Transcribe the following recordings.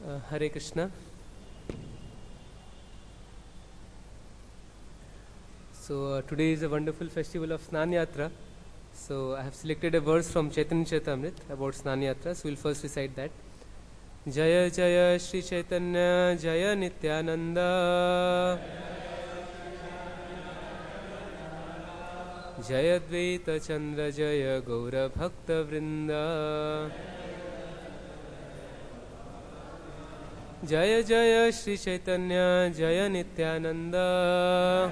Hare Krishna. So today is a wonderful festival of Snan Yatra. So I have selected a verse from Chaitanya Charitamrita about Snan Yatra. So we'll first recite that. Jaya Jaya Shri Chaitanya Jaya Nityananda Jaya Dvaita Chandra Jaya Gaura Bhakta Vrinda Jaya Jaya Shri Chaitanya Jaya Nityananda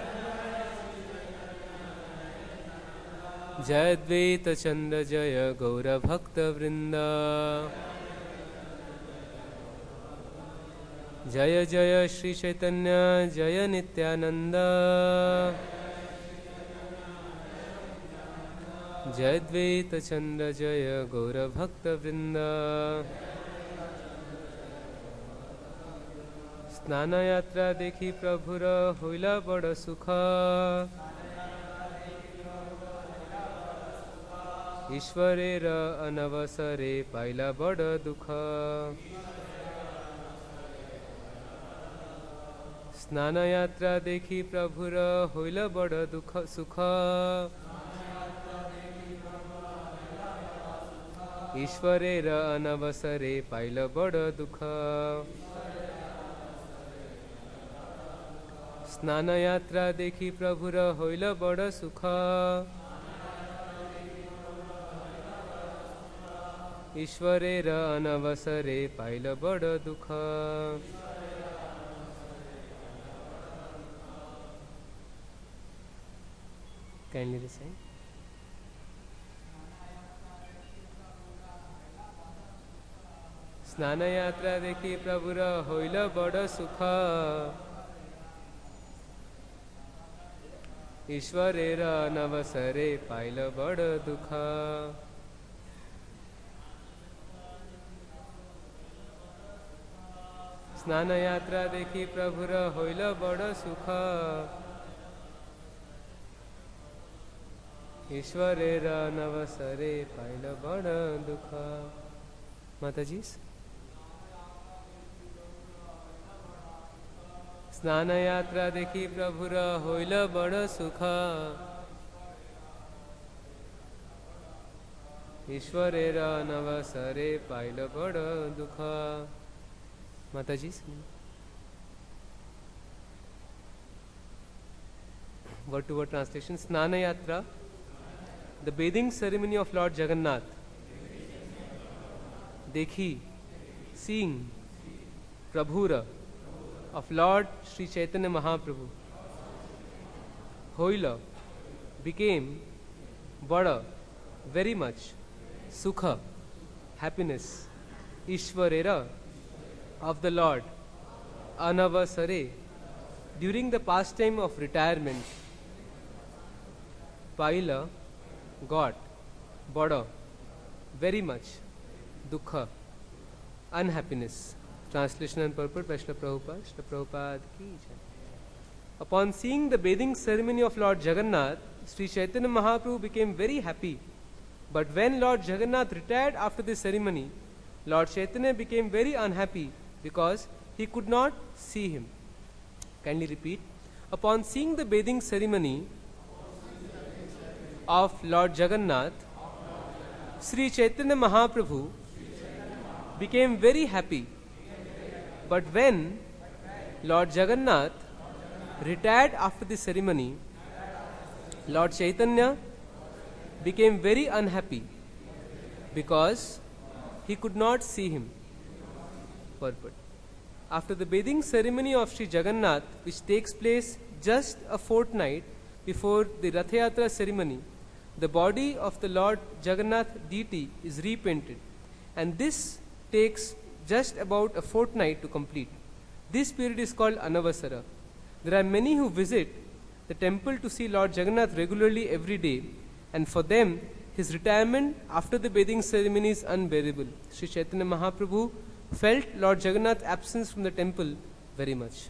Jaya Dvaita Chandra Jaya Gaura Bhakta Vrinda Jaya Jaya Shri Chaitanya Jaya Nityananda Jaya Dvaita Chandra Jaya Gaura Bhakta Vrinda स्नान यात्रा देखी प्रभुर होइला बड़ सुख ईश्वरेर अनवसरे पाइला बड़ दुख स्नान यात्रा देखी प्रभुर होइला बड़ दुख सुख ईश्वरेर अनवसरे पाइला बड़ दुख स्नान यात्रा देखी प्रभुर होइल बड़ सुख ईश्वरेर अनवसरे पाइल बड़ दुख Kindly recite. स्नान यात्रा देखी प्रभुर होइल बड़ सुख ईश्वरेर अनवसरे पाइल बड़ दुख स्नान यात्रा देखी प्रभुर होइल बड़ सुख ईश्वरेर अनवसरे पाइल बड़ दुख माताजी स्नान यात्रा देखी प्रभुर होइल बड़ सुख ईश्वरेर अनवसरे पाइल बड़ दुख माताजी word to word translation. Snana Yatra, the bathing ceremony of Lord Jagannath. Dekhi, seeing, Prabhura of Lord Sri Chaitanya Mahaprabhu. Hoila became Bada, very much, Sukha, happiness, Ishwarera of the Lord, Anavasare, during the pastime of retirement. Paila got, Bada, very much, Dukha, unhappiness. Translation and purport by Srila Prabhupada. Srila Prabhupada ki jai. Upon seeing the bathing ceremony of Lord Jagannath, Sri Chaitanya Mahaprabhu became very happy. But when Lord Jagannath retired after the ceremony, Lord Chaitanya became very unhappy because he could not see him. Kindly repeat. Upon seeing the bathing ceremony of Lord Jagannath, Sri Chaitanya Mahaprabhu became very happy. But when Lord Jagannath retired after the ceremony, Lord Chaitanya became very unhappy because he could not see him. Purport. After the bathing ceremony of Sri Jagannath, which takes place just a fortnight before the Rath Yatra ceremony, the body of the Lord Jagannath deity is repainted, and this takes just about a fortnight to complete. This period is called Anavasara. There are many who visit the temple to see Lord Jagannath regularly every day, and for them, his retirement after the bathing ceremony is unbearable. Sri Chaitanya Mahaprabhu felt Lord Jagannath's absence from the temple very much.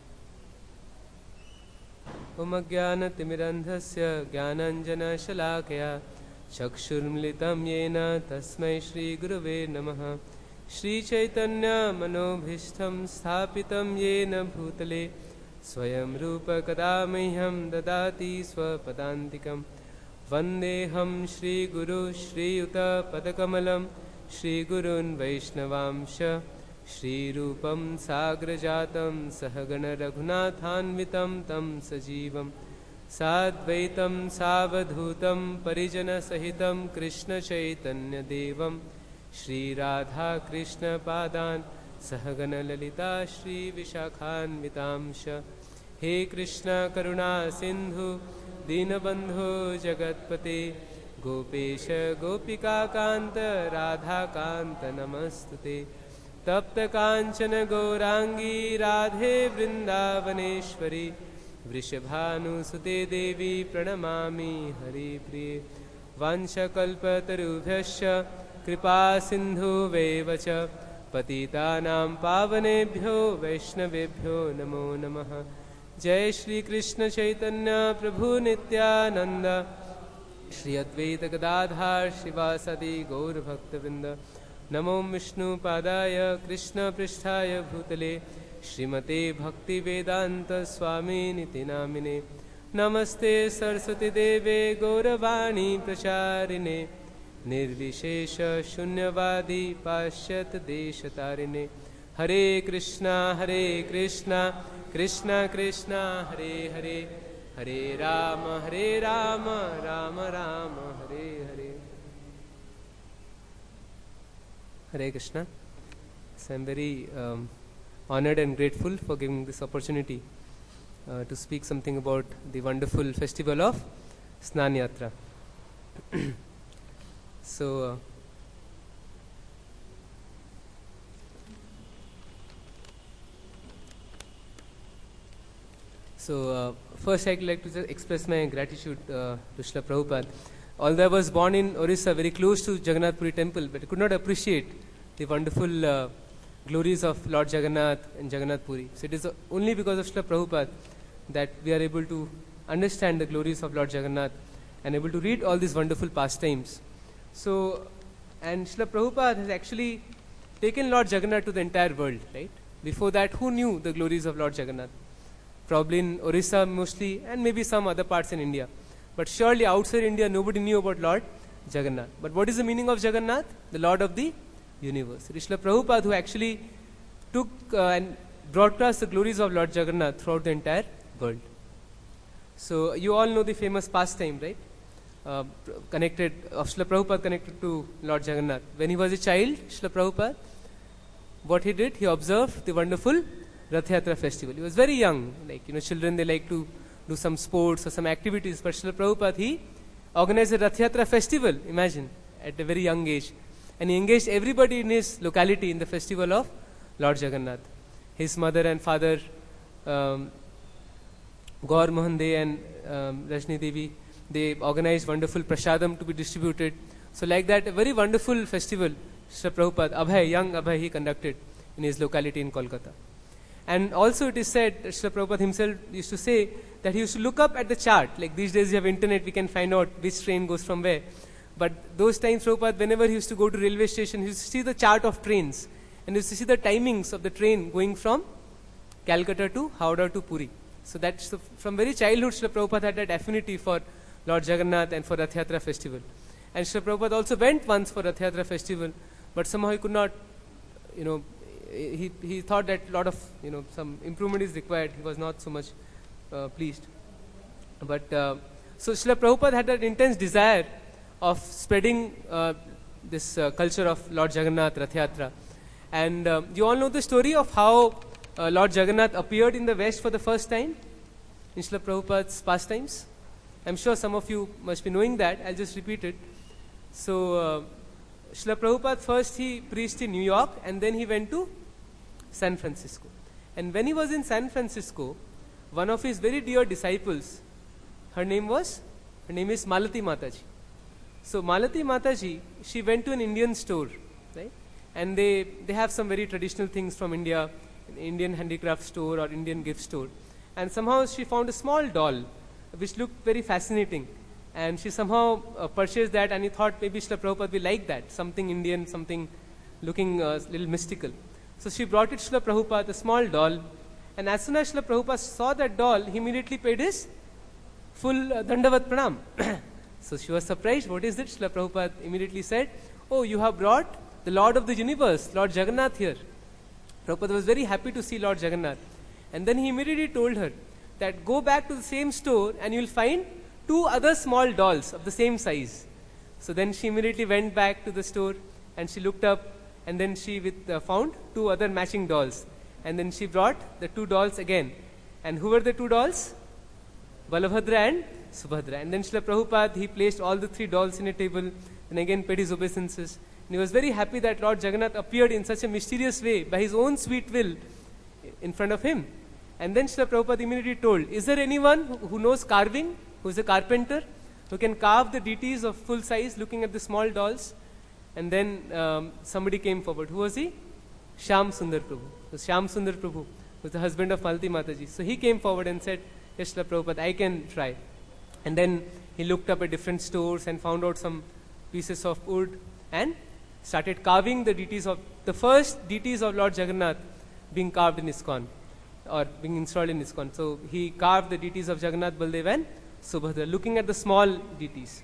Om Jnana Timirandhasya Jnananjana Shalakaya Chakshurmlitam Yena Tasmai Shri Gurave Namaha श्रीचैतन्यमनोभीष्टं स्थापितं येन भूतले स्वयं रूप कदा मह्यं ददाति स्वपदान्तिकं वन्देऽहं श्रीगुरु श्रीयुतपदकमलं श्रीगुरून् वैष्णवांश श्रीरूपं साग्रजातं सहगण रघुनाथान्वितं तं सजीवं साद्वैतं सावधूतं परिजनसहितं कृष्णचैतन्यदेवं श्रीराधाकृष्णपादान् सहगण ललिता श्रीविशाखान्वितांश हे कृष्ण करुणा सिन्धु दीनबन्धो जगत्पते गोपेश गोपिकाकान्त राधाकान्त नमस्तुते तप्त कांचन गौरांगी राधे वृंदावनेश्वरी वृषभानुसुते देवी प्रणमामि हरिप्रिये वाञ्छकल्पतरुभ्यश्च कृपा सिन्धुवेव च पतितानां पावनेभ्यो वैष्णवेभ्यो नमो नमः। जय श्री कृष्ण चैतन्य प्रभु नित्यानंद श्री अद्वैत गदाधर शिवासदि गौर भक्तवृंद। नमो विष्णुपादाय कृष्ण पृष्ठाय भूतले श्रीमते भक्ति वेदांत स्वामी निति नामिने नमस्ते सरस्वती देवे गौरवाणी प्रचारिणे निर्विशेष शून्यवादी पाश्चात्य देशतारिणे हरे Krishna Krishna Krishna Hare Hare Hare Ram Ram Ram Hare Hare. Hare Krishna. So I'm very honored and grateful for giving this opportunity to speak something about the wonderful festival of Snan Yatra. So first I'd like to just express my gratitude to Srila Prabhupada. Although I was born in Orissa, very close to Jagannath Puri temple, but I could not appreciate the wonderful glories of Lord Jagannath and Jagannath Puri. So it is only because of Srila Prabhupada that we are able to understand the glories of Lord Jagannath and able to read all these wonderful pastimes. So, and Srila Prabhupada has actually taken Lord Jagannath to the entire world, right? Before that, who knew the glories of Lord Jagannath? Probably in Orissa mostly, and maybe some other parts in India. But surely outside India, nobody knew about Lord Jagannath. But what is the meaning of Jagannath? The Lord of the universe. It is Srila Prabhupada who actually took and broadcast the glories of Lord Jagannath throughout the entire world. So you all know the famous pastime, right? Connected of Srila Prabhupada connected to Lord Jagannath. When he was a child, Srila Prabhupada, what he did, he observed the wonderful Rath Yatra festival. He was very young, like children they like to do some sports or some activities, but Srila Prabhupada, he organized a Rath Yatra festival, imagine, at a very young age. And he engaged everybody in his locality in the festival of Lord Jagannath. His mother and father, Gaur Mohan De and Rajni Devi, they organized wonderful prasadam to be distributed. So like that, a very wonderful festival, Srila Prabhupada, Abhay, young Abhay, he conducted in his locality in Kolkata. And also it is said, Srila Prabhupada himself used to say that he used to look up at the chart. Like these days you have internet, we can find out which train goes from where. But those times Prabhupada, whenever he used to go to railway station, he used to see the chart of trains. And he used to see the timings of the train going from Calcutta to Howrah to Puri. So that's from very childhood, Srila Prabhupada had that affinity for Lord Jagannath and for Rath Yatra festival. And Srila Prabhupada also went once for Rath Yatra festival, but somehow he could not, he thought that a lot of, some improvement is required. He was not so much pleased. But, so Srila Prabhupada had that intense desire of spreading this culture of Lord Jagannath, Rath Yatra. And you all know the story of how Lord Jagannath appeared in the West for the first time in Srila Prabhupada's pastimes. I'm sure some of you must be knowing that. I'll just repeat it. So, Srila Prabhupada first he preached in New York and then he went to San Francisco. And when he was in San Francisco, one of his very dear disciples, her name is Malati Mataji. So Malati Mataji, she went to an Indian store, right? And they have some very traditional things from India, an Indian handicraft store or Indian gift store. And somehow she found a small doll which looked very fascinating. And she somehow purchased that and he thought maybe Srila Prabhupada will like that, something Indian, something looking a little mystical. So she brought it to Srila Prabhupada, a small doll. And as soon as Srila Prabhupada saw that doll, he immediately paid his full Dandavat Pranam. So she was surprised. What is it? Srila Prabhupada immediately said, "Oh, you have brought the Lord of the universe, Lord Jagannath here." Prabhupada was very happy to see Lord Jagannath. And then he immediately told her that go back to the same store and you will find 2 other small dolls of the same size. So then she immediately went back to the store and she looked up, and then she found 2 other matching dolls. And then she brought the 2 dolls again. And who were the 2 dolls? Balabhadra and Subhadra. And then Srila Prabhupada, he placed all the 3 dolls in a table and again paid his obeisances. And he was very happy that Lord Jagannath appeared in such a mysterious way by his own sweet will in front of him. And then Srila Prabhupada immediately told, is there anyone who knows carving, who is a carpenter, who can carve the deities of full size looking at the small dolls? And then somebody came forward. Who was he? Shyam Sundar Prabhu. So Shyam Sundar Prabhu was the husband of Malati Mataji. So he came forward and said, yes, Srila Prabhupada, I can try. And then he looked up at different stores and found out some pieces of wood and started carving the deities of, the first deities of Lord Jagannath being carved in ISKCON or being installed in ISKCON. So he carved the deities of Jagannath, Baldev and Subhadra, looking at the small deities.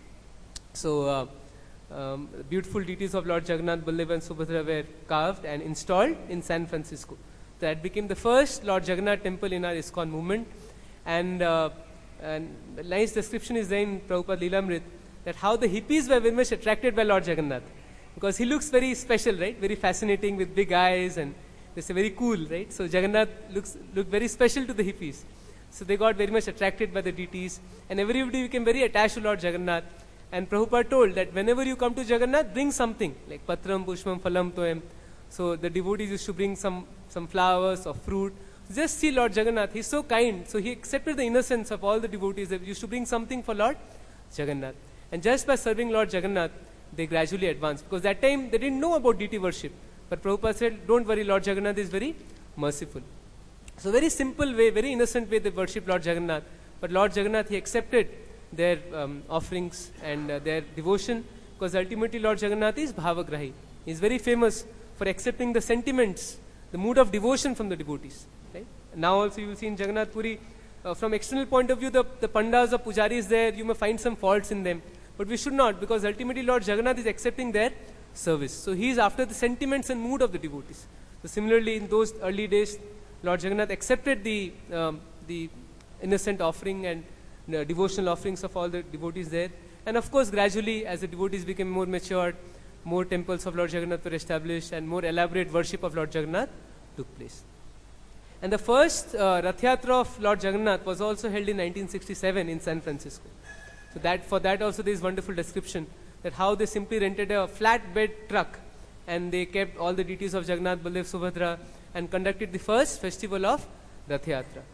So beautiful deities of Lord Jagannath, Baldev and Subhadra were carved and installed in San Francisco. That became the first Lord Jagannath temple in our ISKCON movement. And a nice description is there in Prabhupada Leelamrit that how the hippies were very much attracted by Lord Jagannath. Because he looks very special, right? Very fascinating with big eyes, and they say very cool, right? So Jagannath looked very special to the hippies. So they got very much attracted by the deities, and everybody became very attached to Lord Jagannath. And Prabhupada told that whenever you come to Jagannath, bring something like patram, pushpam, phalam, toem. So the devotees used to bring some flowers or fruit. Just see Lord Jagannath, he's so kind. So he accepted the innocence of all the devotees. They used to bring something for Lord Jagannath. And just by serving Lord Jagannath, they gradually advanced. Because that time they didn't know about deity worship. But Prabhupada said, don't worry, Lord Jagannath is very merciful. So very simple way, very innocent way they worship Lord Jagannath. But Lord Jagannath, he accepted their offerings and their devotion. Because ultimately Lord Jagannath is Bhavagrahi. He is very famous for accepting the sentiments, the mood of devotion from the devotees. Right? Now also you will see in Jagannath Puri, from external point of view, the pandas or pujaris there, you may find some faults in them. But we should not, because ultimately Lord Jagannath is accepting their service. So he is after the sentiments and mood of the devotees. So similarly, in those early days, Lord Jagannath accepted the innocent offering and devotional offerings of all the devotees there. And of course, gradually, as the devotees became more matured, more temples of Lord Jagannath were established, and more elaborate worship of Lord Jagannath took place. And the first Rath Yatra of Lord Jagannath was also held in 1967 in San Francisco. So for that also there is wonderful description that how they simply rented a flatbed truck and they kept all the deities of Jagannath, Baldev, Subhadra and conducted the first festival of Rath Yatra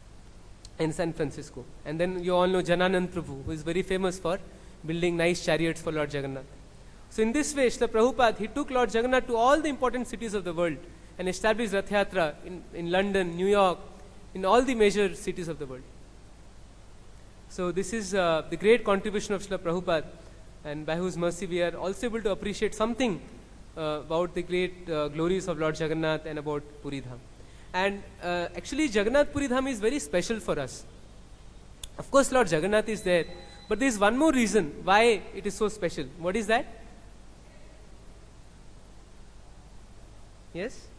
in San Francisco. And then you all know Jananand Prabhu, who is very famous for building nice chariots for Lord Jagannath. So in this way, Srila Prabhupada, he took Lord Jagannath to all the important cities of the world and established Rath Yatra in London, New York, in all the major cities of the world. So this is the great contribution of Srila Prabhupada, and by whose mercy we are also able to appreciate something about the great glories of Lord Jagannath and about Puri Dham. And actually Jagannath Puri Dham is very special for us. Of course Lord Jagannath is there, but there is one more reason why it is so special. What is that? Yes?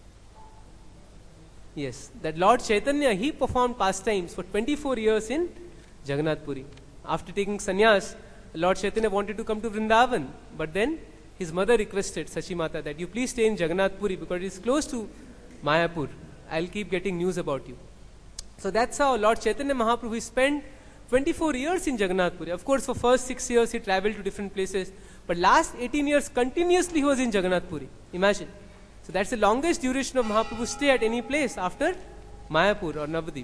Yes, that Lord Chaitanya, he performed pastimes for 24 years in Jagannath Puri. After taking sannyas, Lord Chaitanya wanted to come to Vrindavan, but then his mother requested, Sachi Mata, that you please stay in Jagannath Puri because it is close to Mayapur. I'll keep getting news about you. So that's how Lord Chaitanya Mahaprabhu spent 24 years in Jagannath Puri. Of course, for first 6 years he traveled to different places, but last 18 years continuously he was in Jagannath Puri. Imagine. So that's the longest duration of Mahaprabhu's stay at any place after Mayapur or Navadip.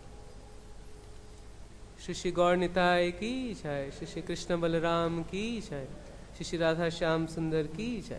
Shri Shri Gaur Nitai ki jai, Shri Shri Krishna Balaram ki jai, Shri Shri Radha Shyam Sundar ki jai.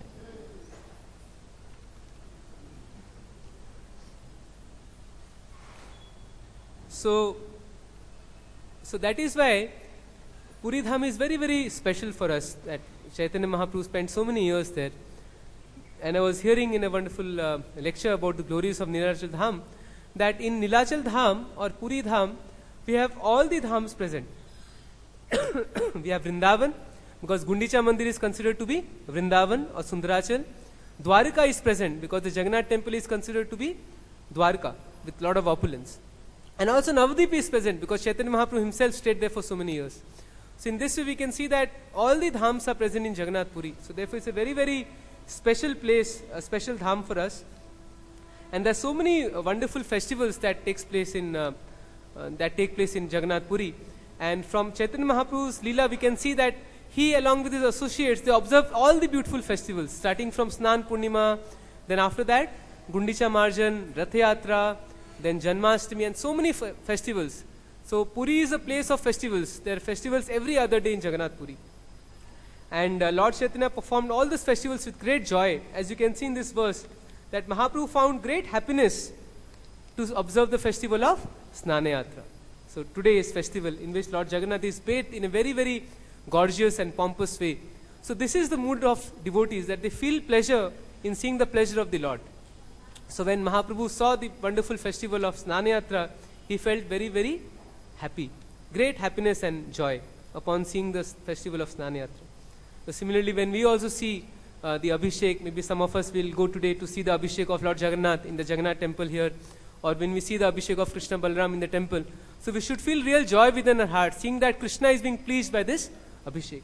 So that is why Puri Dham is very, very special for us, that Chaitanya Mahaprabhu spent so many years there. and I was hearing in a wonderful lecture about the glories of Nilachal Dham, that in Nilachal Dham or Puri Dham, we have all the dhams present. We have Vrindavan, because Gundicha Mandir is considered to be Vrindavan or Sundarachal. Dwarka is present because the Jagannath temple is considered to be Dwarka with lot of opulence. And also Navadvip is present because Chaitanya Mahaprabhu himself stayed there for so many years. So in this way we can see that all the dhams are present in Jagannath Puri. So therefore it's a very, very special place, a special dham for us. And there are so many wonderful festivals that take place in Jagannath Puri. And from Chaitanya Mahaprabhu's Leela we can see that he, along with his associates, they observed all the beautiful festivals, starting from Snan Purnima, then after that Gundicha Marjan, Rath Yatra, then Janmashtami, and so many festivals. So Puri is a place of festivals. There are festivals every other day in Jagannath Puri. And Lord Chaitanya performed all these festivals with great joy. As you can see in this verse, that Mahaprabhu found great happiness to observe the festival of Snana Yatra. So today is festival in which Lord Jagannath is bathed in a very, very gorgeous and pompous way. So this is the mood of devotees, that they feel pleasure in seeing the pleasure of the Lord. So when Mahaprabhu saw the wonderful festival of Snana Yatra, he felt very, very happy. Great happiness and joy upon seeing the festival of Snana Yatra. So similarly, when we also see the Abhishek, maybe some of us will go today to see the Abhishek of Lord Jagannath in the Jagannath temple here, or when we see the Abhishek of Krishna Balaram in the temple. So we should feel real joy within our heart, seeing that Krishna is being pleased by this Abhishek.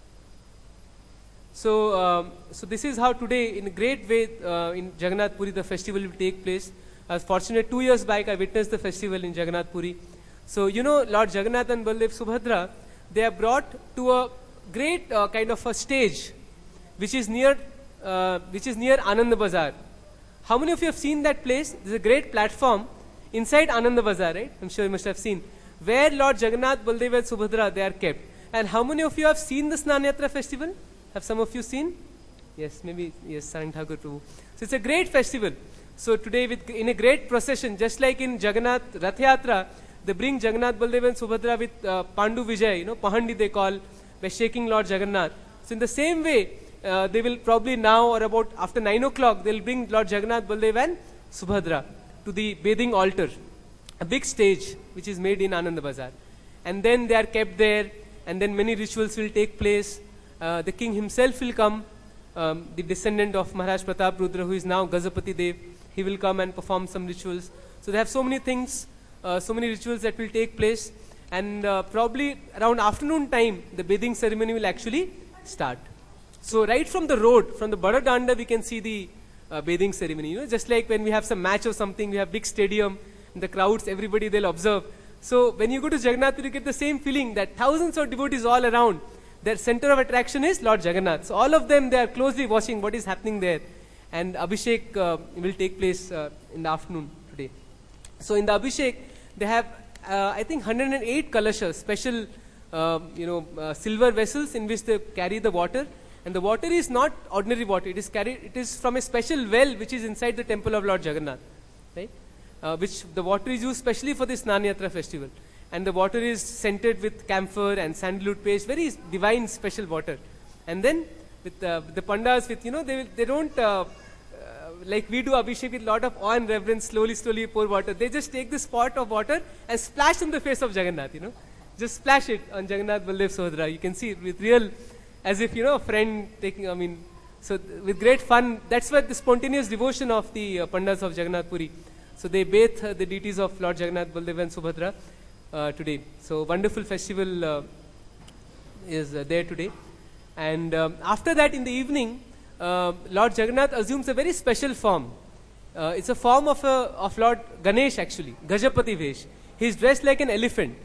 So this is how today, in a great way, in Jagannath Puri, the festival will take place. I was fortunate 2 years back, I witnessed the festival in Jagannath Puri. So, you know, Lord Jagannath and Baldev Subhadra, they are brought to a great kind of a stage, which is near Anand Bazar. How many of you have seen that place? There's a great platform inside Anand Bazar, right? I'm sure you must have seen, where Lord Jagannath, Baldev and Subhadra, they are kept. And how many of you have seen the Snana Yatra festival? Have some of you seen? Yes, maybe, yes, Sarang Thakur Prabhu. So it's a great festival. So today in a great procession, just like in Jagannath Rath Yatra, they bring Jagannath, Baldev and Subhadra with Pandu Vijay, you know, Pahandi they call, by shaking Lord Jagannath. So in the same way, they will probably now or about after 9 o'clock, they will bring Lord Jagannath, Baldev and Subhadra to the bathing altar, a big stage which is made in Anand Bazar. And then they are kept there, and then many rituals will take place. The king himself will come, the descendant of Maharaj Pratap Rudra, who is now Gajapati Dev. He will come and perform some rituals. So they have so many things, so many rituals that will take place. And probably around afternoon time, the bathing ceremony will actually start. So right from the road, from the Bada Danda, we can see the bathing ceremony. You know, just like when we have some match or something, we have big stadium, and the crowds, everybody, they'll observe. So when you go to Jagannath, you get the same feeling that thousands of devotees all around. Their center of attraction is Lord Jagannath. So all of them, they are closely watching what is happening there. And Abhishek will take place in the afternoon today. So in the Abhishek, they have, I think, 108 kalashas, special, silver vessels in which they carry the water. And the water is not ordinary water. It is carried. It is from a special well which is inside the temple of Lord Jagannath, right? Which the water is used specially for this Snana Yatra festival. And the water is scented with camphor and sandalwood paste, very divine special water. And then with the pandas, with, you know, they don't like we do Abhishek with lot of awe and reverence, slowly pour water. They just take this pot of water and splash in the face of Jagannath, you know. Just splash it on Jagannath, Baldev, Subhadra. You can see it with real, as if, you know, a friend taking, so with great fun. That's what the spontaneous devotion of the pandas of Jagannath Puri. So they bathe the deities of Lord Jagannath, Baldev and Subhadra today. So wonderful festival is there today. And after that, in the evening, Lord Jagannath assumes a very special form. It's a form of Lord Ganesh, actually, Gajapati Vesh. He's dressed like an elephant.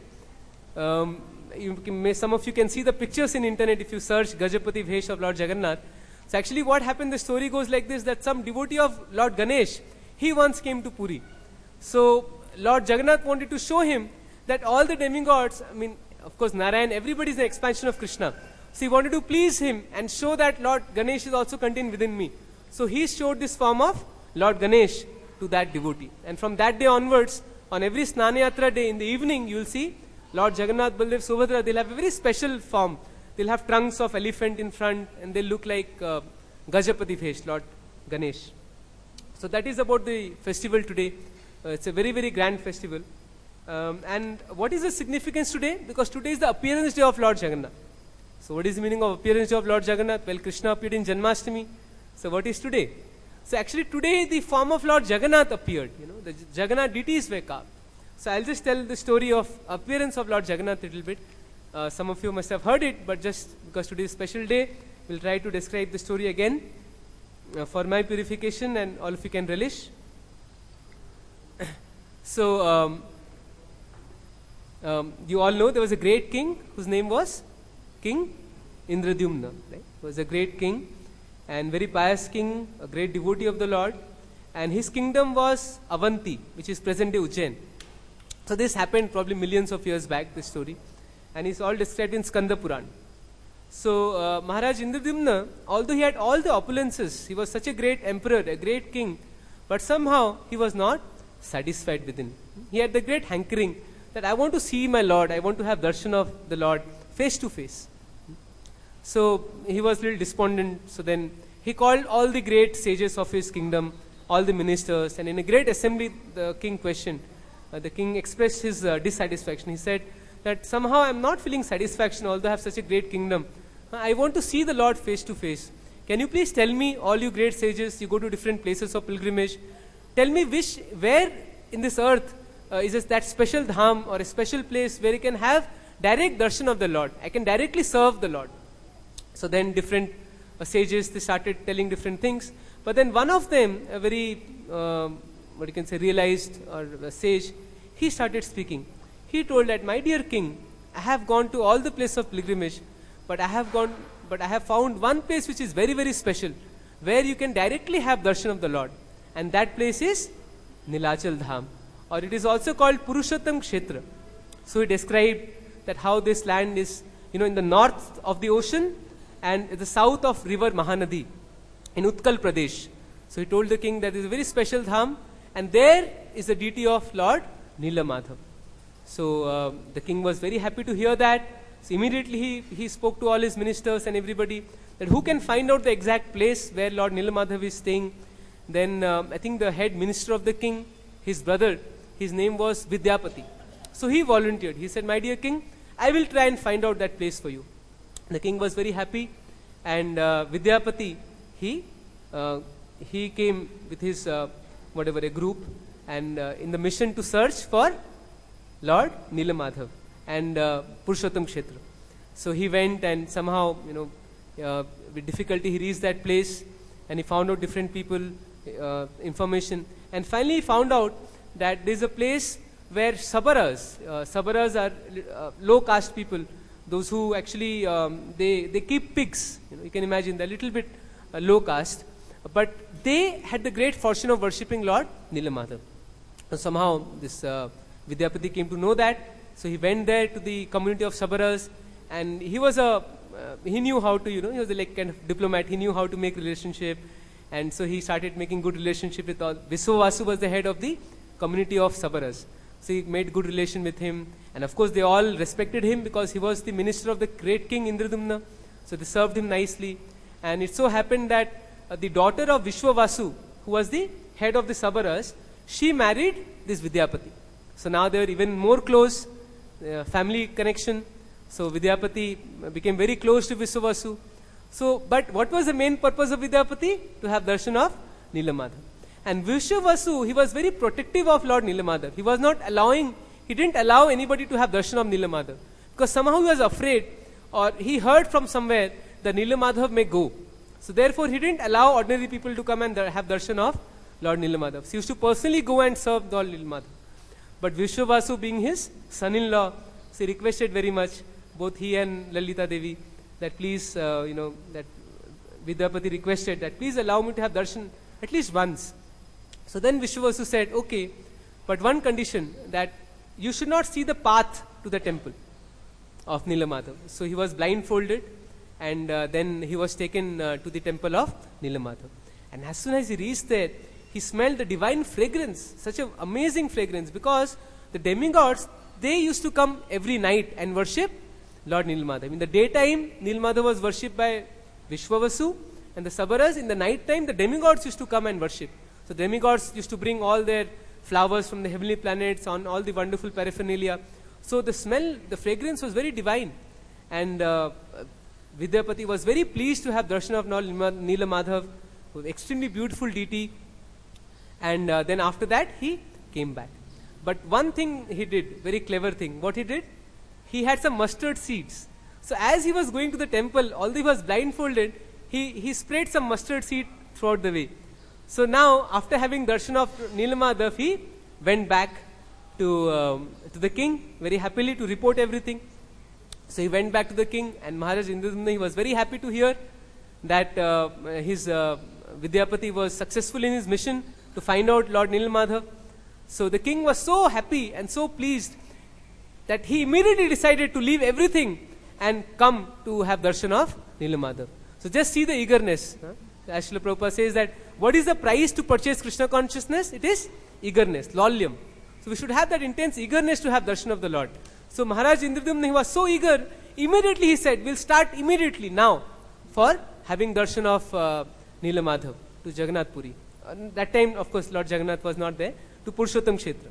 Some of you can see the pictures in internet if you search Gajapati Vesh of Lord Jagannath. So actually what happened, the story goes like this, that some devotee of Lord Ganesh, he once came to Puri. So Lord Jagannath wanted to show him that all the demigods, of course Narayan, everybody is an expansion of Krishna. So he wanted to please him and show that Lord Ganesh is also contained within me. So he showed this form of Lord Ganesh to that devotee. And from that day onwards, on every Snana Yatra day in the evening, you will see Lord Jagannath, Baldev, Subhadra, they'll have a very special form. They'll have trunks of elephant in front and they'll look like Gajapati Vesh, Lord Ganesh. So that is about the festival today. It's a very, very grand festival. And what is the significance today? Because today is the appearance day of Lord Jagannath. So what is the meaning of appearance day of Lord Jagannath? Well, Krishna appeared in Janmashtami. So what is today? So actually today the form of Lord Jagannath appeared. The Jagannath deities were carved. So I'll just tell the story of appearance of Lord Jagannath a little bit. Some of you must have heard it, but just because today is a special day, we'll try to describe the story again for my purification and all of you can relish. So you all know there was a great king whose name was King Indradyumna. Right? He was a great king and very pious king, a great devotee of the Lord, and his kingdom was Avanti, which is present-day Ujjain. So this happened probably millions of years back, this story, and it's all described in Skanda Puran. So Maharaj Indradyumna, although he had all the opulences, he was such a great emperor, a great king, but somehow he was not satisfied within. He had the great hankering that I want to see my Lord, I want to have darshan of the Lord face to face. So he was a little despondent. So then he called all the great sages of his kingdom, all the ministers, and in a great assembly the king questioned. The king expressed his dissatisfaction. He said that somehow I am not feeling satisfaction although I have such a great kingdom. I want to see the Lord face to face. Can you please tell me, all you great sages, you go to different places of pilgrimage, tell me where in this earth is this that special dham or a special place where you can have direct darshan of the Lord. I can directly serve the Lord. So then different sages, they started telling different things. But then one of them, a very, realized or a sage, he started speaking. He told that, my dear king, I have gone to all the places of pilgrimage, but I have found one place which is very, very special, where you can directly have darshan of the Lord. And that place is Nilachal Dham, or it is also called Purushottam Kshetra. So he described that how this land is, in the north of the ocean and the south of river Mahanadi in Utkal Pradesh. So he told the king that there is a very special dham, and there is the deity of Lord Nilamadhav. So the king was very happy to hear that. So immediately he spoke to all his ministers and everybody that who can find out the exact place where Lord Nilamadhav is staying. Then I think the head minister of the king, his brother, his name was Vidyapati. So he volunteered. He said, my dear king, I will try and find out that place for you. The king was very happy, and Vidyapati, he came with his a group, and in the mission to search for Lord Nilamadhav and Purushottam Kshetra. So he went, and somehow, with difficulty he reached that place, and he found out different people, information, and finally he found out that there is a place where Sabaras are low caste people, those who actually they keep pigs. You can imagine they're a little bit low caste, but they had the great fortune of worshipping Lord Nilamadhav. So somehow this Vidyapati came to know that, so he went there to the community of Sabaras, and he was he knew how to, he was a kind of diplomat. He knew how to make relationship, and so he started making good relationship with all. Viswavasu was the head of the community of Sabaras. So he made good relation with him, and of course they all respected him because he was the minister of the great king Indradyumna. So they served him nicely, and it so happened that the daughter of Vishwavasu, who was the head of the Sabaras, she married this Vidyapati. So now they were even more close, family connection. So Vidyapati became very close to Vishwavasu. So, but what was the main purpose of Vidyapati? To have darshan of Nilamadhav. And Vishwavasu, he was very protective of Lord Nilamadhav. He was not allowing, he didn't allow anybody to have darshan of Nilamadhav. Because somehow he was afraid, or he heard from somewhere that Nilamadhav may go. So therefore he didn't allow ordinary people to come and have darshan of Lord Nilamadhav. So he used to personally go and serve Lord Nilamadhav. But Vishwavasu, being his son-in-law, so he requested very much, both he and Lalita Devi, that please, that Vidyapati requested that please allow me to have darshan at least once. So then Vishwavasu said, okay, but one condition, that you should not see the path to the temple of Nilamadhav. So he was blindfolded, and then he was taken to the temple of Nilamadhav. And as soon as he reached there, he smelled the divine fragrance, such an amazing fragrance, because the demigods, they used to come every night and worship Lord Nilamadhav. In the daytime, Nilamadhav was worshipped by Vishwavasu, And the Sabaras, in the night time, the demigods used to come and worship. So demigods used to bring all their flowers from the heavenly planets on all the wonderful paraphernalia. So the smell, the fragrance was very divine. And Vidyapati was very pleased to have darshan of Nilamadhav, who was extremely beautiful deity. And then after that, he came back. But one thing he did, very clever thing. What he did? He had some mustard seeds. So as he was going to the temple, although he was blindfolded, he sprayed some mustard seed throughout the way. So now, after having darshan of Nilamadhav, he went back to the king very happily to report everything. So he went back to the king, and Maharaj Indradyumna, he was very happy to hear that his Vidyapati was successful in his mission to find out Lord Nilamadhav. So the king was so happy and so pleased that he immediately decided to leave everything and come to have darshan of Nilamadhav. So just see the eagerness. As Srila Prabhupada says that, what is the price to purchase Krishna consciousness? It is eagerness, laulyam. So we should have that intense eagerness to have darshan of the Lord. So Maharaj Indradyumna, he was so eager, immediately he said, we'll start immediately now for having darshan of Nilamadhav to Jagannath Puri. That time, of course, Lord Jagannath was not there, to Purushottam Kshetra.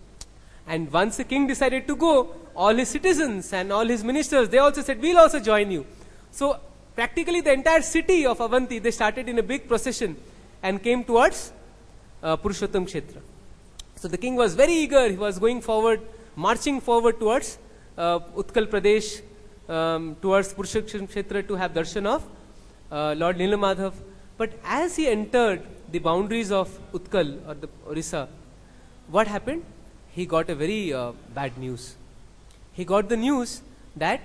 And once the king decided to go, all his citizens and all his ministers, they also said, we'll also join you. So practically the entire city of Avanti, they started in a big procession and came towards Purushottam Kshetra. So the king was very eager. He was going forward, marching forward towards Utkal Pradesh, towards Purushottam Kshetra to have darshan of Lord Nilamadhav. But as he entered the boundaries of Utkal or the Orissa, what happened? He got a very bad news. He got the news that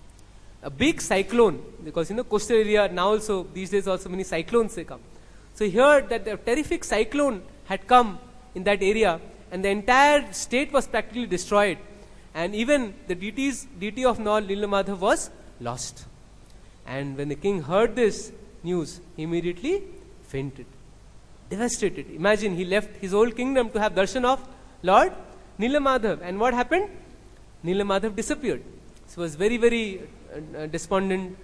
a big cyclone, because coastal area now also, these days also many cyclones they come. So he heard that a terrific cyclone had come in that area, and the entire state was practically destroyed, and even the deity of Lord Nilamadhav was lost. And when the king heard this news, he immediately fainted, devastated. Imagine, he left his whole kingdom to have darshan of Lord Nilamadhav, and what happened? Nilamadhav disappeared. So he was very, very despondent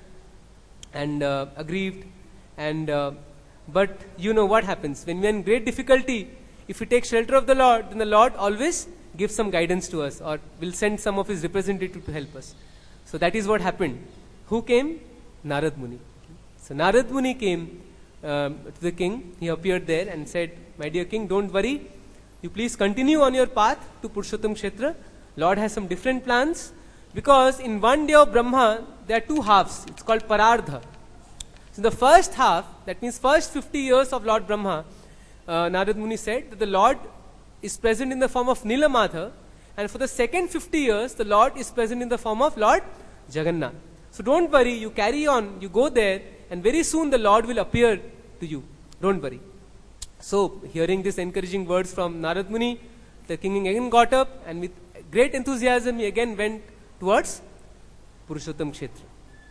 and aggrieved. And but you know what happens when we are in great difficulty. If we take shelter of the Lord, then the Lord always gives some guidance to us, or will send some of his representative to help us. So that is what happened. Who came? Narad Muni. So Narad Muni came to the king. He appeared there and said, my dear king, don't worry. You please continue on your path to Purushottam Kshetra. Lord has some different plans, because in one day of Brahma, there are two halves. It's called Parardha. So the first half, that means first 50 years of Lord Brahma, Narad Muni said that the Lord is present in the form of Nilamadhav, and for the second 50 years, the Lord is present in the form of Lord Jagannath. So don't worry, you carry on, you go there, and very soon the Lord will appear to you. Don't worry. So, hearing this encouraging words from Narad Muni, the king again got up, and with great enthusiasm he again went towards Purushottam Kshetra.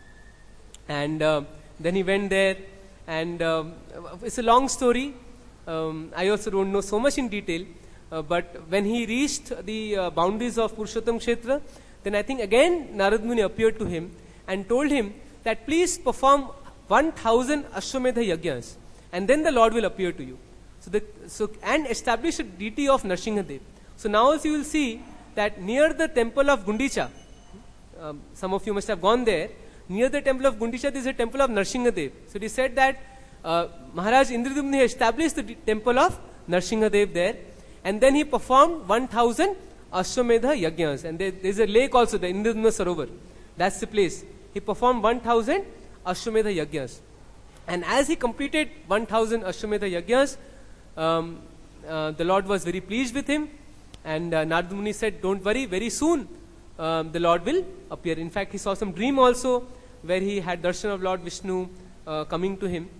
And then he went there, and it's a long story. I also don't know so much in detail, but when he reached the boundaries of Purushottam Kshetra, then I think again Narad Muni appeared to him and told him that please perform 1000 Ashwamedha Yajnas, and then the Lord will appear to you. And establish a deity of Narsinghadev. So now also you will see that near the temple of Gundicha, some of you must have gone there, near the temple of Gundicha there is a temple of Narsinghadev. So it is said that Maharaj Indradyumna established the temple of Narsinghadev there, and then he performed 1000 Ashwamedha Yajnas. And there is a lake also, the Indradyumna Sarovar. That's the place. He performed 1000 Ashwamedha Yajnas. And as he completed 1000 Ashwamedha Yajnas, the Lord was very pleased with him, and Narad Muni said, don't worry, very soon the Lord will appear. In fact, he saw some dream also where he had darshan of Lord Vishnu coming to him.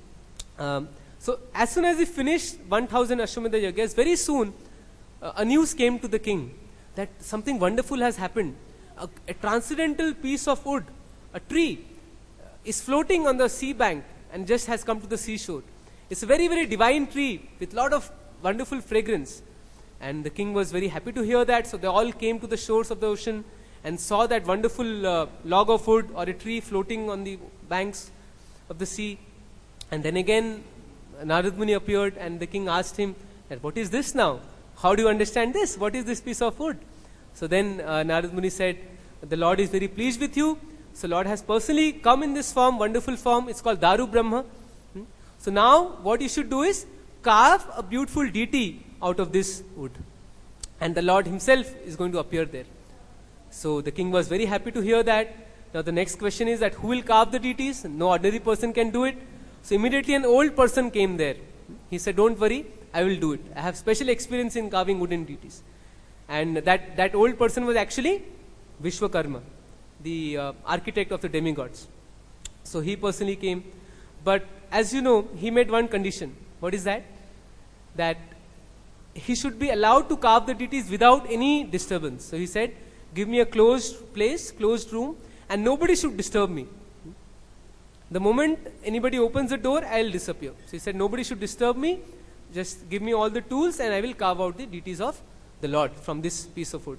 So as soon as he finished 1000 Ashwamedha Yajnas, very soon a news came to the king that something wonderful has happened. A transcendental piece of wood, a tree, is floating on the sea bank and just has come to the seashore. It's a very, very divine tree with lot of wonderful fragrance. And the king was very happy to hear that. So they all came to the shores of the ocean and saw that wonderful log of wood or a tree floating on the banks of the sea. And then again, Narad Muni appeared, and the king asked him, that, what is this now? How do you understand this? What is this piece of wood? So then Narad Muni said, the Lord is very pleased with you. So Lord has personally come in this form, wonderful form. It's called Daru Brahma. So now what you should do is carve a beautiful deity out of this wood. And the Lord himself is going to appear there. So the king was very happy to hear that. Now the next question is that who will carve the deities? No ordinary person can do it. So immediately an old person came there. He said, don't worry, I will do it. I have special experience in carving wooden deities. And that old person was actually Vishwakarma, the architect of the demigods. So he personally came. But as you know, he made one condition. What is that? That he should be allowed to carve the deities without any disturbance. So he said, give me a closed place, closed room, and nobody should disturb me. The moment anybody opens the door, I will disappear. So he said, nobody should disturb me. Just give me all the tools and I will carve out the deities of the Lord from this piece of wood.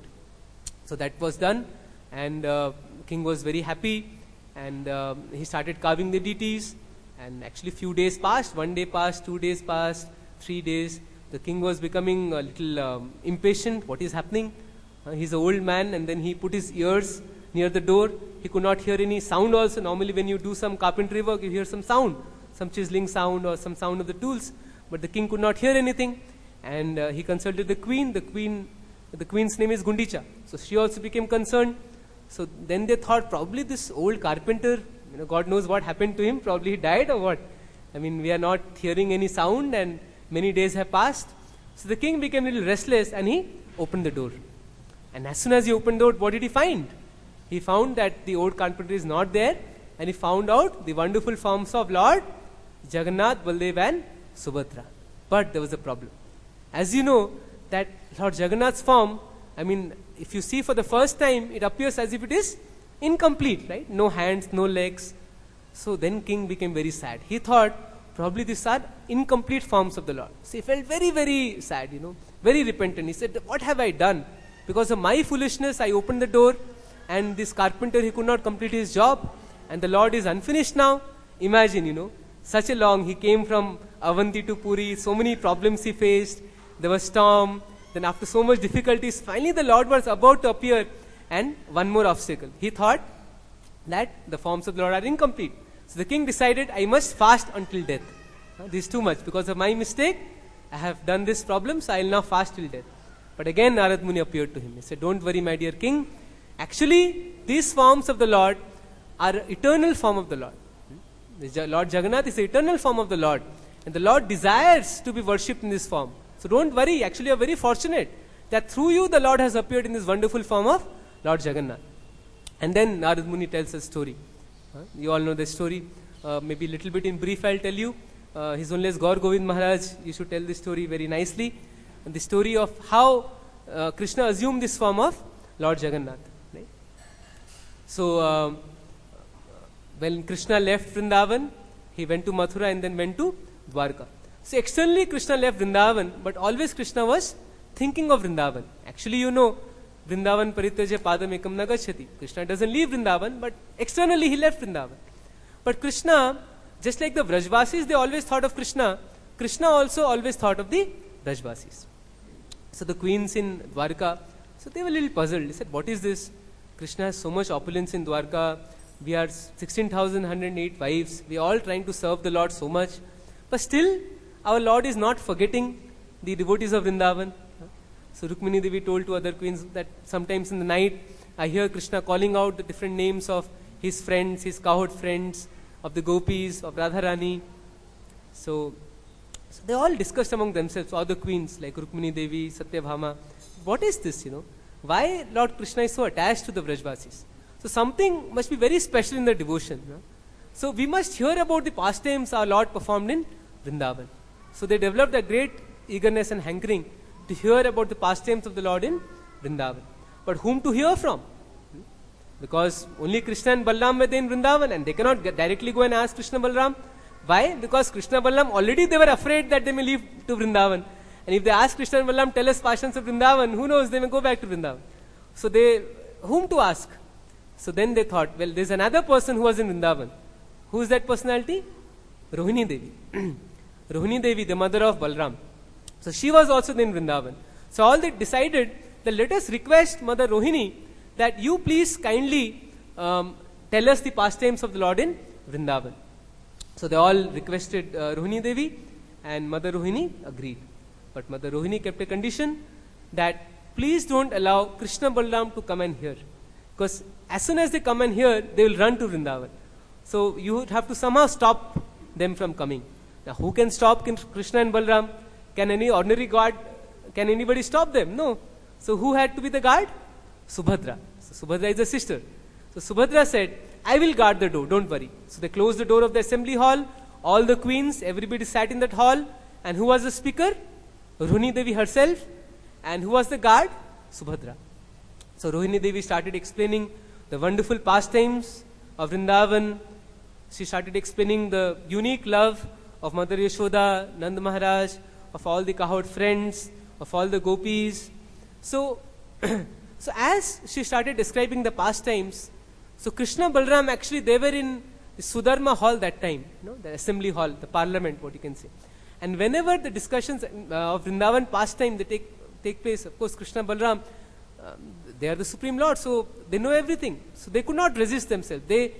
So that was done, and king was very happy, and he started carving the deities. And actually few days passed, 1 day passed, 2 days passed, 3 days. The king was becoming a little impatient. What is happening? He's an old man, and then he put his ears near the door. He could not hear any sound also. Normally when you do some carpentry work, you hear some sound, some chiseling sound or some sound of the tools. But the king could not hear anything. And he consulted the queen. The queen's name is Gundicha. So she also became concerned. So then they thought probably this old carpenter, God knows what happened to him. Probably he died or what. I mean, we are not hearing any sound and many days have passed. So the king became a little restless and he opened the door. And as soon as he opened the door, what did he find? He found that the old carpenter is not there, and he found out the wonderful forms of Lord Jagannath, Baldev and Subhadra. But there was a problem. As you know, that Lord Jagannath's form, I mean, if you see for the first time, it appears as if it is incomplete, right? No hands, no legs. So then king became very sad. He thought, probably these are incomplete forms of the Lord. So he felt very, very sad, very repentant. He said, what have I done? Because of my foolishness, I opened the door, and this carpenter, he could not complete his job, and the Lord is unfinished now. Imagine, such a long, he came from Avanti to Puri, so many problems he faced. There was storm. Then after so much difficulties, finally the Lord was about to appear, and one more obstacle. He thought that the forms of the Lord are incomplete. So the king decided, I must fast until death. This is too much. Because of my mistake, I have done this problem, so I will now fast till death. But again Narad Muni appeared to him. He said, don't worry, my dear king. Actually, these forms of the Lord are eternal form of the Lord. Lord Jagannath is the eternal form of the Lord. And the Lord desires to be worshipped in this form. So don't worry. Actually, you are very fortunate that through you the Lord has appeared in this wonderful form of Lord Jagannath. And then Narad Muni tells a story. You all know the story. Maybe a little bit in brief I'll tell you. His Holiness Gaur Govind Maharaj used to tell this story very nicely. And the story of how Krishna assumed this form of Lord Jagannath. Right? So when Krishna left Vrindavan, he went to Mathura and then went to Dwarka. So externally Krishna left Vrindavan, but always Krishna was thinking of Vrindavan. Actually, Vrindavan parityaja padam ekam na gacchati. Krishna doesn't leave Vrindavan, but externally he left Vrindavan. But Krishna, just like the Vrajvasis, they always thought of Krishna. Krishna also always thought of the Vrajvasis. So the queens in Dwarka, so they were a little puzzled. They said, what is this? Krishna has so much opulence in Dwarka. We are 16,108 wives. We are all trying to serve the Lord so much. But still, our Lord is not forgetting the devotees of Vrindavan. So Rukmini Devi told to other queens that sometimes in the night, I hear Krishna calling out the different names of his friends, his cowherd friends, of the gopis, of Radharani. So they all discussed among themselves, all the queens like Rukmini Devi, Satyabhama. What is this, Why Lord Krishna is so attached to the Vrajvasis? So something must be very special in the devotion. So we must hear about the pastimes our Lord performed in Vrindavan. So they developed a great eagerness and hankering to hear about the pastimes of the Lord in Vrindavan. But whom to hear from? Because only Krishna and Balram were there in Vrindavan, and they cannot directly go and ask Krishna Balram. Why? Because Krishna Balram already they were afraid that they may leave to Vrindavan. And if they ask Krishna and Balram, tell us pastimes of Vrindavan, who knows, they may go back to Vrindavan. So whom to ask? So then they thought, well, there's another person who was in Vrindavan. Who is that personality? Rohini Devi. Rohini Devi, the mother of Balram. So she was also in Vrindavan. So all they decided that let us request Mother Rohini that you please kindly tell us the pastimes of the Lord in Vrindavan. So they all requested Rohini Devi, and Mother Rohini agreed. But Mother Rohini kept a condition that please don't allow Krishna Balram to come and hear. Because as soon as they come and hear, they will run to Vrindavan. So you would have to somehow stop them from coming. Now who can stop Krishna and Balram? Can any ordinary guard, can anybody stop them? No. So who had to be the guard? Subhadra. So Subhadra is the sister. So Subhadra said, I will guard the door, don't worry. So they closed the door of the assembly hall. All the queens, everybody sat in that hall. And who was the speaker? Rohini Devi herself. And who was the guard? Subhadra. So Rohini Devi started explaining the wonderful pastimes of Vrindavan. She started explaining the unique love of Mother Yashoda, Nand Maharaj, of all the Kahot friends, of all the gopis. So, so as she started describing the pastimes, so Krishna Balram actually, they were in the Sudharma hall that time, the assembly hall, the parliament, what you can say. And whenever the discussions of Vrindavan pastime they take place, of course Krishna Balram, they are the Supreme Lord, so they know everything. So they could not resist themselves. They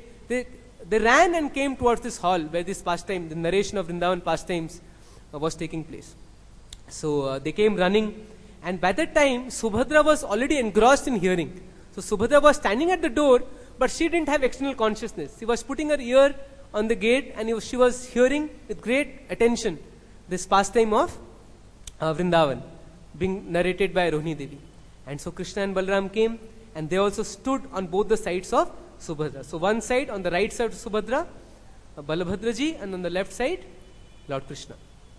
ran and came towards this hall where this pastime, the narration of Vrindavan pastimes was taking place. So they came running, and by that time Subhadra was already engrossed in hearing. So Subhadra was standing at the door, but she didn't have external consciousness. She was putting her ear on the gate, and she was hearing with great attention this pastime of Vrindavan being narrated by Rohini Devi. And so Krishna and Balram came, and they also stood on both the sides of Subhadra. So one side, on the right side of Subhadra, Balabhadraji, and on the left side, Lord Krishna.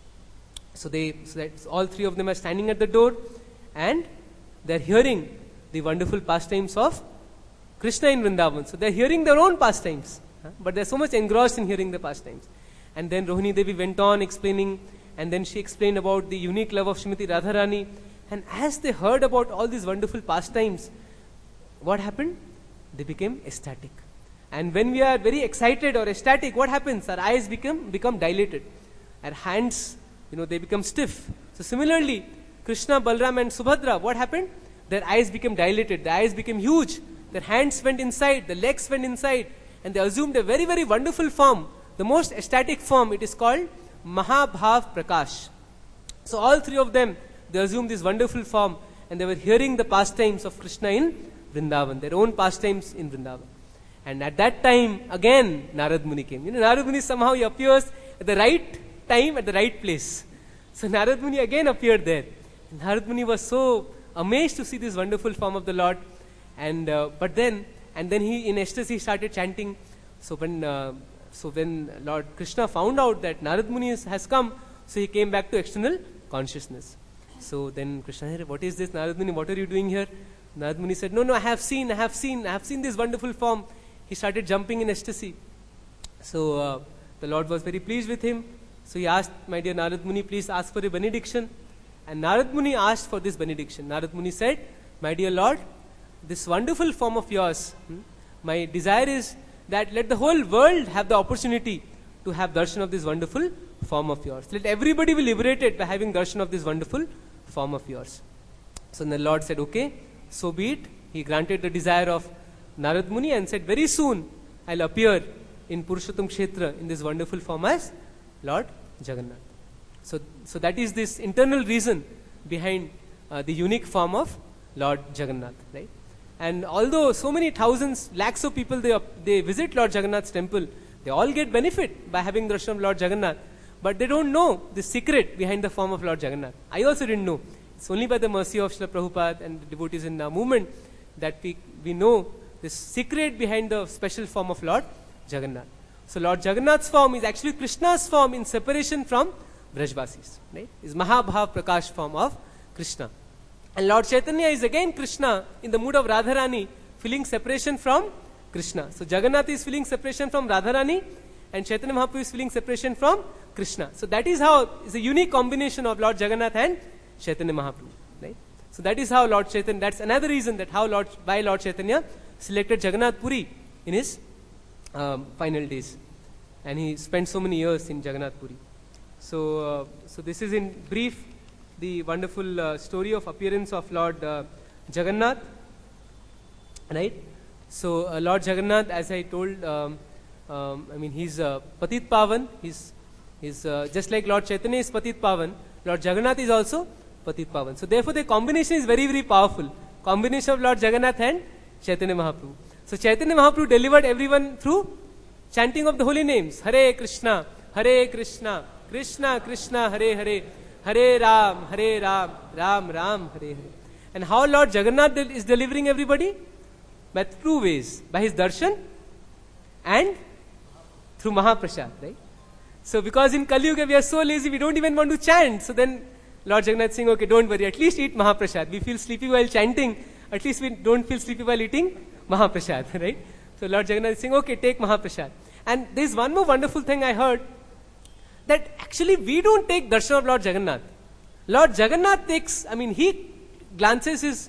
So that all three of them are standing at the door, and they are hearing the wonderful pastimes of Krishna in Vrindavan. So they are hearing their own pastimes, but they are so much engrossed in hearing the pastimes. And then Rohini Devi went on explaining, and then she explained about the unique love of Srimati Radharani. And as they heard about all these wonderful pastimes, what happened? They became ecstatic. And when we are very excited or ecstatic, what happens? Our eyes become dilated. Our hands, they become stiff. So similarly, Krishna, Balram and Subhadra, what happened? Their eyes became dilated. Their eyes became huge. Their hands went inside. The legs went inside. And they assumed a very, very wonderful form. The most ecstatic form, it is called Mahabhav Prakash. So all three of them, they assumed this wonderful form, and they were hearing the pastimes of Krishna in Vrindavan, their own pastimes in Vrindavan. And at that time, again, Narad Muni came. Narad Muni somehow he appears at the right time, at the right place. So Narad Muni again appeared there. And Narad Muni was so amazed to see this wonderful form of the Lord. And then he, in ecstasy, started chanting. So when Lord Krishna found out that Narad Muni has come, so he came back to external consciousness. So then Krishna said, what is this, Narad Muni, what are you doing here? Narad Muni said, no, I have seen this wonderful form. He started jumping in ecstasy. So the Lord was very pleased with him. So he asked, my dear Narad Muni, please ask for a benediction. And Narad Muni asked for this benediction. Narad Muni said, my dear Lord, this wonderful form of yours, my desire is that let the whole world have the opportunity to have darshan of this wonderful form of yours. Let everybody be liberated by having darshan of this wonderful form of yours. So the Lord said, okay, so be it. He granted the desire of Narad Muni and said, very soon I'll appear in Purushottam Kshetra in this wonderful form as Lord Jagannath. So that is this internal reason behind the unique form of Lord Jagannath, right? And although so many thousands, lakhs of people, they visit Lord Jagannath's temple, they all get benefit by having darshan of Lord Jagannath, but they don't know the secret behind the form of Lord Jagannath. I also didn't know. It's only by the mercy of Srila Prabhupada and the devotees in our movement that we know the secret behind the special form of Lord Jagannath. So Lord Jagannath's form is actually Krishna's form in separation from Brajvasis, right? Is Mahabhav Prakash form of Krishna. And Lord Chaitanya is again Krishna in the mood of Radharani, feeling separation from Krishna. So Jagannath is feeling separation from Radharani, and Chaitanya Mahaprabhu is feeling separation from Krishna. So that is how it's a unique combination of Lord Jagannath and Chaitanya Mahaprabhu, right? So that is how Lord Chaitanya, that's another reason that why Lord Chaitanya selected Jagannath Puri in his final days. and he spent so many years in Jagannath Puri. So this is in brief the wonderful story of appearance of Lord Jagannath, right? So Lord Jagannath, as I told, he's Patit Pavan. He's just like Lord Chaitanya is Patit Pavan. Lord Jagannath is also Patit Pavan. So therefore, the combination is very, very powerful. Combination of Lord Jagannath and Chaitanya Mahaprabhu. So Chaitanya Mahaprabhu delivered everyone through chanting of the holy names. Hare Krishna, Krishna Krishna, Hare Hare, Hare Ram, Ram Ram, Hare Hare. And how Lord Jagannath is delivering everybody? By two ways. By his darshan and through Mahaprasad, right? So because in Kali Yuga we are so lazy, we don't even want to chant. So then Lord Jagannath saying, okay, don't worry, at least eat Mahaprasad. We feel sleepy while chanting, at least we don't feel sleepy while eating Mahaprasad, right? So Lord Jagannath is saying, okay, take Mahaprasad. And there's one more wonderful thing I heard, that actually we don't take darshan of Lord Jagannath. Lord Jagannath takes, he glances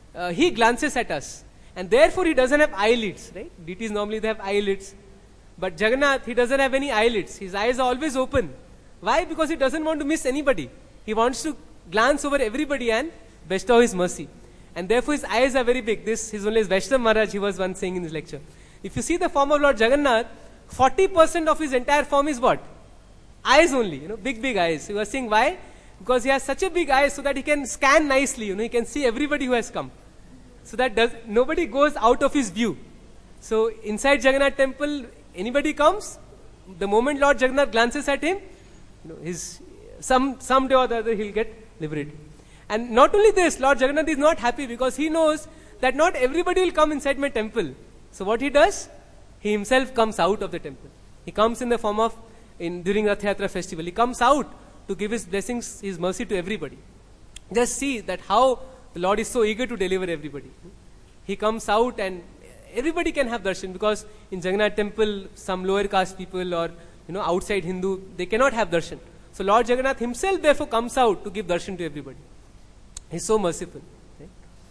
at us. And therefore he doesn't have eyelids, right? Deities normally they have eyelids. But Jagannath, he doesn't have any eyelids. His eyes are always open. Why? Because he doesn't want to miss anybody. He wants to glance over everybody and bestow his mercy. And therefore his eyes are very big. This His Holiness Vaishnav Maharaj, he was once saying in his lecture. If you see the form of Lord Jagannath, 40% of his entire form is what? Eyes only, big eyes. He was saying why? Because he has such a big eyes so that he can scan nicely, he can see everybody who has come. So that nobody goes out of his view. So inside Jagannath temple, anybody comes, the moment Lord Jagannath glances at him, someday or the other he'll get liberated. And not only this, Lord Jagannath is not happy because he knows that not everybody will come inside my temple. So what he does? He himself comes out of the temple. He comes in the form of, during Rath Yatra festival, he comes out to give his blessings, his mercy to everybody. Just see that how the Lord is so eager to deliver everybody. He comes out and everybody can have darshan, because in Jagannath temple, some lower caste people or outside Hindu, they cannot have darshan. So Lord Jagannath himself therefore comes out to give darshan to everybody. He's so merciful. Right?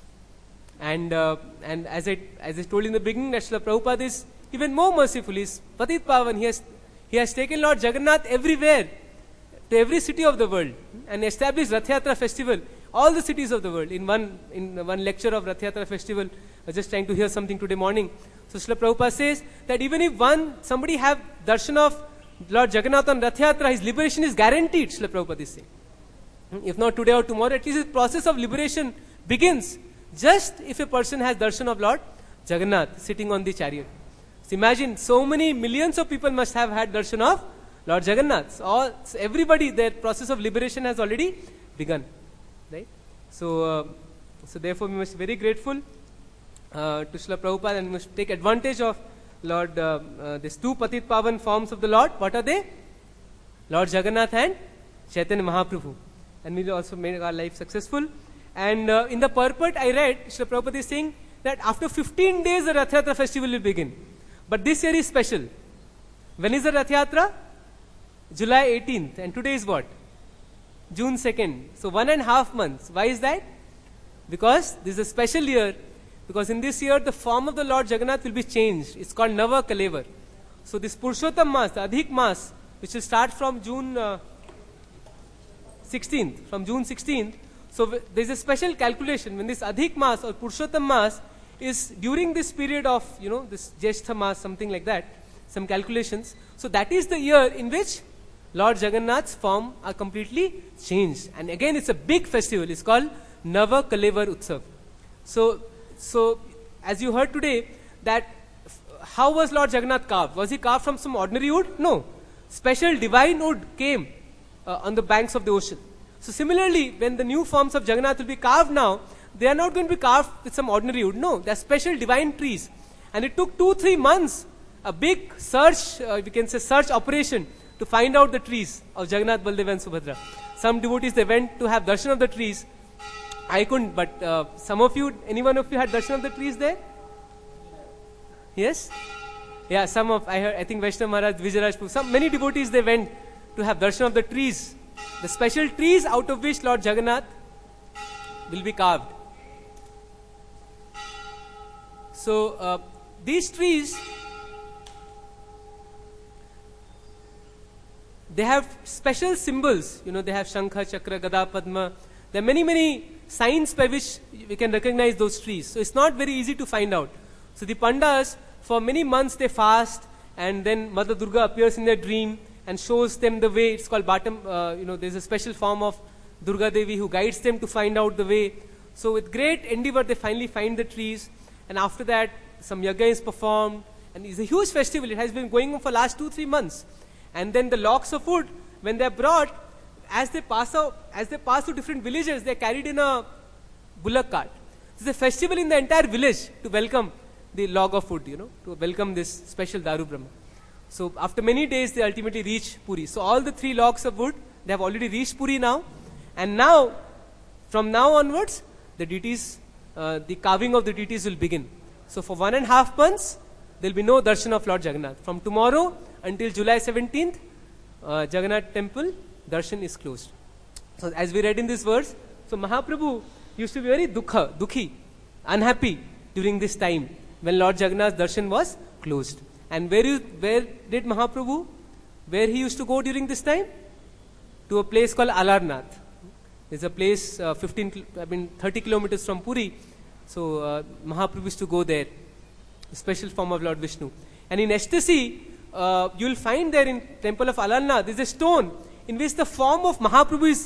And as I told in the beginning, that Srila Prabhupada is even more merciful. He's Patit Pavan. He has taken Lord Jagannath everywhere, to every city of the world, and established Rath Yatra festival, all the cities of the world. In one lecture of Rath Yatra festival, I was just trying to hear something today morning. So Srila Prabhupada says that even if somebody have darshan of Lord Jagannath on Rath Yatra, his liberation is guaranteed, Srila Prabhupada is saying. If not today or tomorrow, at least the process of liberation begins just if a person has darshan of Lord Jagannath sitting on the chariot. So imagine, so many millions of people must have had darshan of Lord Jagannath. So everybody, their process of liberation has already begun. Right? So therefore we must be very grateful to Srila Prabhupada, and we must take advantage of Lord, these two Patit Pavan forms of the Lord. What are they? Lord Jagannath and Chaitanya Mahaprabhu. And we will also make our life successful. And in the purport I read, Srila Prabhupada is saying that after 15 days the Rath Yatra festival will begin. But this year is special. When is the Rath Yatra? July 18th. And today is what? June 2nd. So 1.5 months. Why is that? Because this is a special year. Because in this year the form of the Lord Jagannath will be changed. It's called Nava Kalevar. So this Purushottam Mas, the Adhik Mas, which will start from June 16th. From June 16th. So there is a special calculation. When this Adhik Mas or Purushottam Mas is during this period of, this Jeshtha Mas, something like that, some calculations. So that is the year in which Lord Jagannath's form are completely changed. And again, it's a big festival. It's called Nava Kalevar Utsav. So as you heard today, that how was Lord Jagannath carved? Was he carved from some ordinary wood? No. Special divine wood came on the banks of the ocean. So similarly, when the new forms of Jagannath will be carved now, they are not going to be carved with some ordinary wood. No, they are special divine trees. And it took 2-3 months, a big search, we can say search operation, to find out the trees of Jagannath, Baldev and Subhadra. Some devotees, they went to have darshan of the trees. I couldn't, but some of you, anyone of you had darshan of the trees there? Yes? Yeah, I think Vaishnav Maharaj, Vijayaraj, many devotees, they went to have darshan of the trees. The special trees out of which Lord Jagannath will be carved. So, these trees, they have special symbols. They have Shankha, Chakra, Gada, Padma. There are many signs by which we can recognize those trees. So it's not very easy to find out. So the Pandas, for many months they fast, and then Mother Durga appears in their dream and shows them the way. It's called Bhatam. There's a special form of Durga Devi who guides them to find out the way. So with great endeavor, they finally find the trees. And after that, some yaga is performed. And it's a huge festival. It has been going on for last 2-3 months. And then the logs of wood, when they are brought, as they pass through different villages, they are carried in a bullock cart. It's a festival in the entire village to welcome the log of wood, to welcome this special Daru Brahma. So after many days, they ultimately reach Puri. So all the 3 logs of wood, they have already reached Puri now. And now, from now onwards, the deities, the carving of the deities will begin. So for 1.5 months, there will be no darshan of Lord Jagannath. From tomorrow until July 17th, Jagannath temple darshan is closed. So as we read in this verse, so Mahaprabhu used to be very dukhi, unhappy during this time when Lord Jagannath's darshan was closed. And where did Mahaprabhu, where he used to go during this time? To a place called Alarnath. There's a place 30 kilometers from Puri. So Mahaprabhu used to go there. A special form of Lord Vishnu. And in ecstasy, you'll find there in temple of Alarnath, there's a stone in which the form of Mahaprabhu is,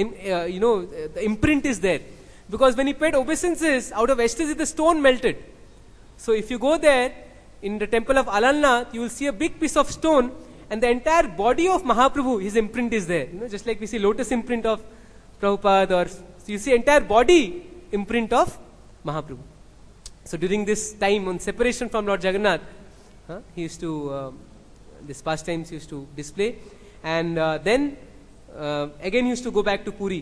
the imprint is there. Because when he paid obeisances, out of ecstasy, the stone melted. So if you go there, in the temple of Alarnath, you will see a big piece of stone, and the entire body of Mahaprabhu, his imprint is there. Just like we see lotus imprint of Prabhupada, so you see entire body imprint of Mahaprabhu. So during this time on separation from Lord Jagannath, he used to, these pastimes used to display. And then again he used to go back to Puri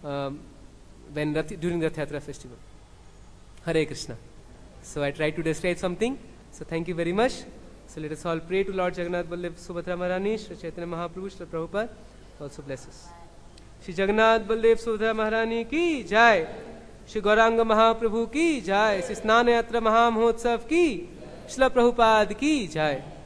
during the Rath Yatra festival. Hare Krishna. So I tried to describe something. So thank you very much. So let us all pray to Lord Jagannath Baldev Subhadra Maharani, Shri Chaitanya Mahaprabhu, Shri Prabhupada. Also bless us. Shri Jagannath Baldev Subhadra Maharani ki jai. Shri Gauranga Mahaprabhu ki jai. Shri Snana Yatra Mahamahotsav ki. Shri Prabhupada ki jai.